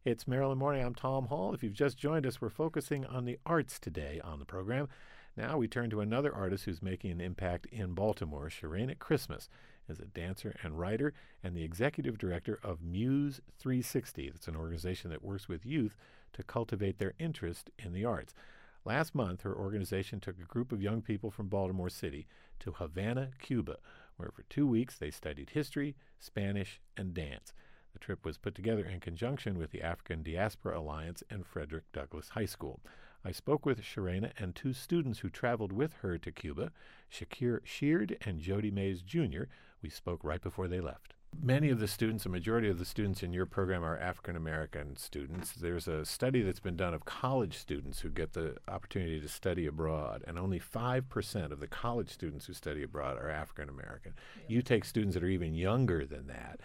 It's Maryland Morning. I'm Tom Hall. If you've just joined us, we're focusing on the arts today on the program. Now we turn to another artist who's making an impact in Baltimore. Sharayna Christmas is a dancer and writer and the executive director of Muse 360. That's an organization that works with youth to cultivate their interest in the arts. Last month, her organization took a group of young people from Baltimore City to Havana, Cuba, where for 2 weeks they studied history, Spanish, and dance. The trip was put together in conjunction with the African Diaspora Alliance and Frederick Douglass High School. I spoke with Sharayna and two students who traveled with her to Cuba, Shakir Sheard and Jody Mays Jr. We spoke right before they left. Many of the students, a majority of the students in your program are African-American students. There's a study that's been done of college students who get the opportunity to study abroad, and only 5% of the college students who study abroad are African-American. Yeah. You take students that are even younger than that.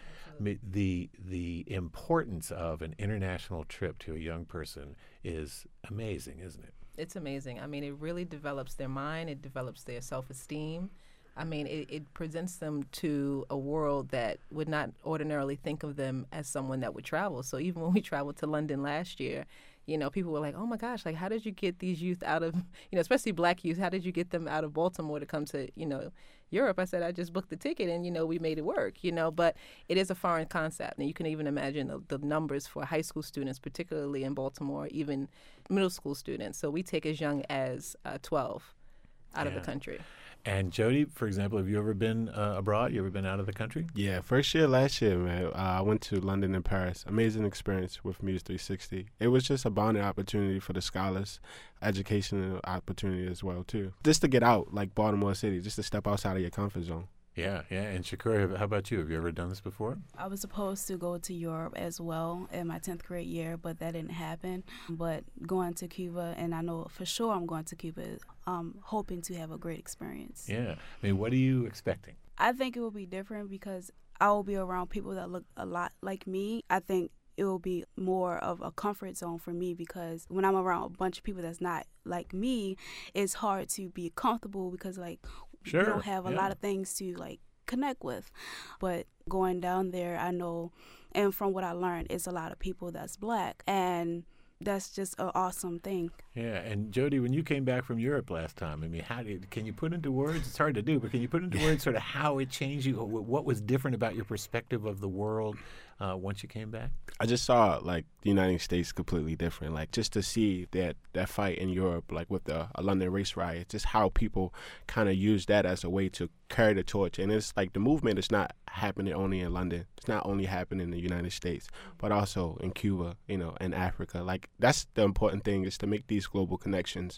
The importance of an international trip to a young person is amazing, isn't it? It's amazing. I mean, it really develops their mind. It develops their self-esteem. I mean, it presents them to a world that would not ordinarily think of them as someone that would travel. So even when we traveled to London last year, you know, people were like, oh, my gosh, like, how did you get these youth out of, especially black youth, how did you get them out of Baltimore to come to, Europe? I said, I just booked the ticket and, we made it work, but it is a foreign concept. And you can even imagine the numbers for high school students, particularly in Baltimore, even middle school students. So we take as young as 12 out of the country. And Jody, for example, have you ever been abroad? You ever been out of the country? Yeah, last year, man. I went to London and Paris. Amazing experience with Muse 360. It was just a bonding opportunity for the scholars, educational opportunity as well, too. Just to get out, like Baltimore City, just to step outside of your comfort zone. Yeah. And Shakur, how about you? Have you ever done this before? I was supposed to go to Europe as well in my 10th grade year, but that didn't happen. But going to Cuba, and I know for sure I'm going to Cuba, hoping to have a great experience. Yeah. I mean, what are you expecting? I think it will be different because I will be around people that look a lot like me. I think it will be more of a comfort zone for me because when I'm around a bunch of people that's not like me, it's hard to be comfortable because, Sure. You don't have a lot of things to connect with. But going down there, I know, and from what I learned, it's a lot of people that's black, and that's just an awesome thing. Yeah, and Jody, when you came back from Europe last time, I mean, can you put into words? It's hard to do, but can you put into words sort of how it changed you? What was different about your perspective of the world once you came back? I just saw the United States completely different. Just to see that fight in Europe, with the London race riot, just how people kind of use that as a way to carry the torch. And it's the movement is not happening only in London. It's not only happening in the United States, but also in Cuba, and Africa. That's the important thing, is to make these global connections,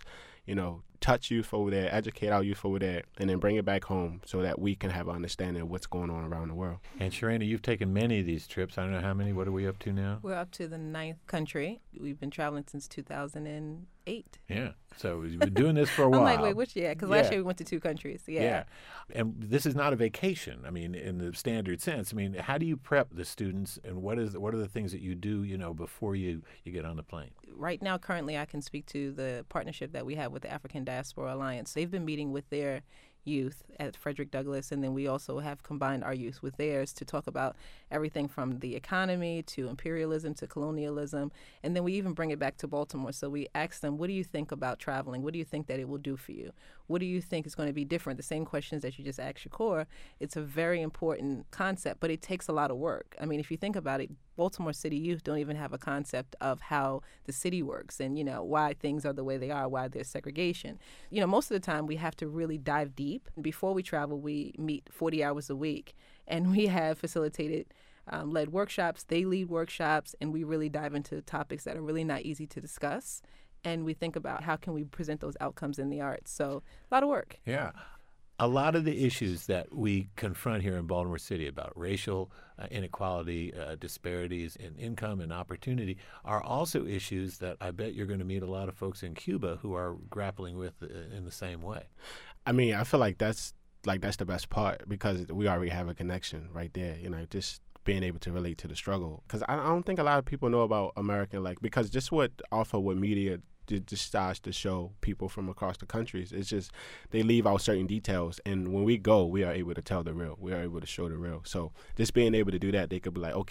touch youth over there, educate our youth over there, and then bring it back home so that we can have an understanding of what's going on around the world. And Sharayna, you've taken many of these trips. I don't know how many. What are we up to now? We're up to the 9th country. We've been traveling since 2008. Yeah. So we've been doing this for a while. I'm like, wait, which year? Because last year we went to 2 countries. Yeah. And this is not a vacation, I mean, in the standard sense. I mean, how do you prep the students, and what are the things that you do, before you get on the plane? Right now, currently, I can speak to the partnership that we have with the African Diaspora Alliance. They've been meeting with their youth at Frederick Douglass, and then we also have combined our youth with theirs to talk about everything from the economy to imperialism to colonialism, and then we even bring it back to Baltimore. So we ask them, what do you think about traveling? What do you think that it will do for you? What do you think is going to be different? The same questions that you just asked Shakur. It's a very important concept, but it takes a lot of work. I mean, if you think about it, Baltimore City youth don't even have a concept of how the city works and, why things are the way they are, why there's segregation. Most of the time we have to really dive deep. Before we travel, we meet 40 hours a week, and we have facilitated led workshops. They lead workshops, and we really dive into topics that are really not easy to discuss. And we think about how can we present those outcomes in the arts. So a lot of work. Yeah. A lot of the issues that we confront here in Baltimore City about racial inequality, disparities in income and opportunity are also issues that I bet you're going to meet a lot of folks in Cuba who are grappling with in the same way. I mean, I feel like that's the best part because we already have a connection right there, just being able to relate to the struggle. Because I don't think a lot of people know about American, because just what media just starts to show people from across the countries. It's just they leave out certain details, and when we go, we are able to tell the real. We are able to show the real. So just being able to do that, they could be like, okay,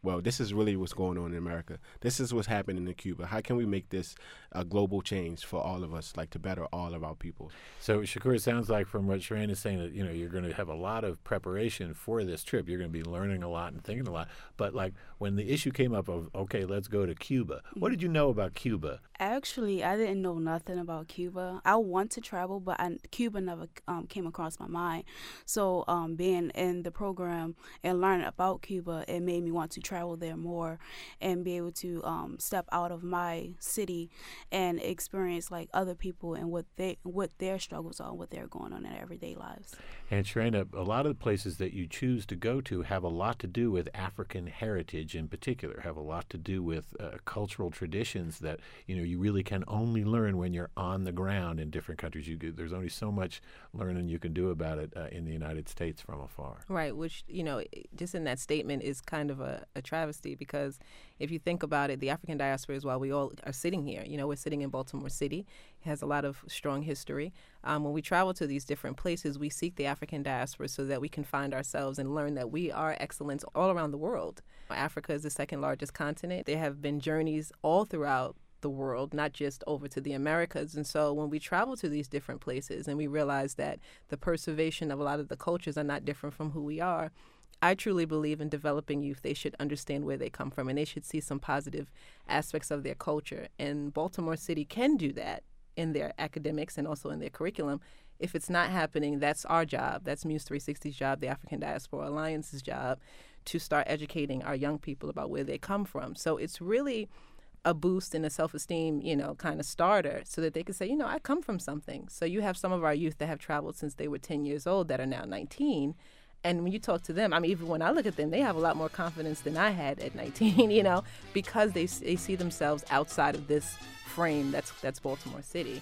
well, this is really what's going on in America. This is what's happening in Cuba. How can we make this a global change for all of us, like to better all of our people? So, Shakur, it sounds like from what Sharane is saying that, you know, you're going to have a lot of preparation for this trip. You're going to be learning a lot and thinking a lot. But, like, when the issue came up of, okay, let's go to Cuba, what did you know about Cuba? Actually, I didn't know nothing about Cuba. I want to travel, but Cuba never came across my mind. So being in the program and learning about Cuba, it made me want to travel there more and be able to step out of my city and experience like other people and what their struggles are, what they're going on in their everyday lives. And Sharane, a lot of the places that you choose to go to have a lot to do with African heritage in particular, have a lot to do with cultural traditions that, you know, you really can only learn when you're on the ground in different countries. There's only so much learning you can do about it in the United States from afar. Right, which, you know, just in that statement is kind of a travesty, because if you think about it, the African diaspora is why we all are sitting here. You know, we're sitting in Baltimore City. It has a lot of strong history. When we travel to these different places, we seek the African diaspora so that we can find ourselves and learn that we are excellence all around the world. Africa is the second largest continent. There have been journeys all throughout the world, not just over to the Americas. And so when we travel to these different places and we realize that the preservation of a lot of the cultures are not different from who we are, I truly believe in developing youth. They should understand where they come from and they should see some positive aspects of their culture. And Baltimore City can do that in their academics and also in their curriculum. If it's not happening, that's our job. That's Muse 360's job, the African Diaspora Alliance's job, to start educating our young people about where they come from. So it's really a boost and a self-esteem, you know, kind of starter so that they can say, you know, I come from something. So you have some of our youth that have traveled since they were 10 years old that are now 19. And when you talk to them, I mean, even when I look at them, they have a lot more confidence than I had at 19, you know, because they see themselves outside of this frame that's Baltimore City.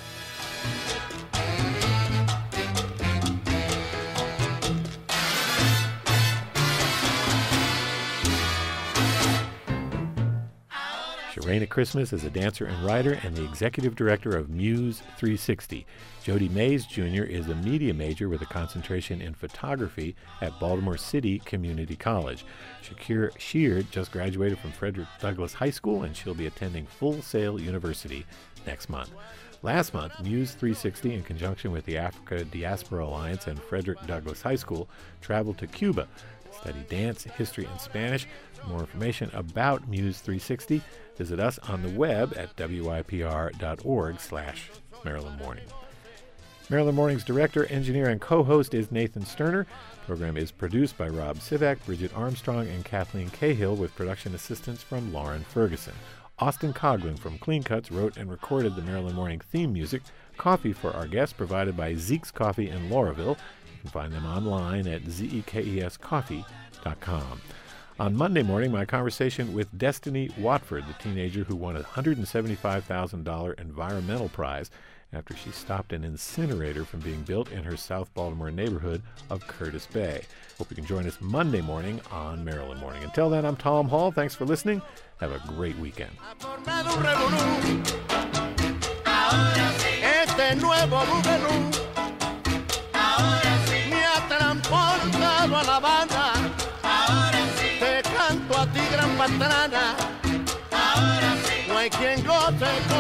Sharane Christmas is a dancer and writer and the executive director of Muse 360. Jody Mays Jr. is a media major with a concentration in photography at Baltimore City Community College. Shakir Sheard just graduated from Frederick Douglass High School, and she'll be attending Full Sail University next month. Last month, Muse 360, in conjunction with the Africa Diaspora Alliance and Frederick Douglass High School, traveled to Cuba to study dance, history, and Spanish. For more information about Muse 360, visit us on the web at wypr.org/Maryland Morning. Maryland Morning's director, engineer, and co-host is Nathan Sterner. The program is produced by Rob Sivak, Bridget Armstrong, and Kathleen Cahill, with production assistance from Lauren Ferguson. Austin Coughlin from Clean Cuts wrote and recorded the Maryland Morning theme music. Coffee for our guests provided by Zeke's Coffee in Lauraville. You can find them online at zekescoffee.com. On Monday morning, my conversation with Destiny Watford, the teenager who won a $175,000 environmental prize after she stopped an incinerator from being built in her South Baltimore neighborhood of Curtis Bay. Hope you can join us Monday morning on Maryland Morning. Until then, I'm Tom Hall. Thanks for listening. Have a great weekend. No hay quien goce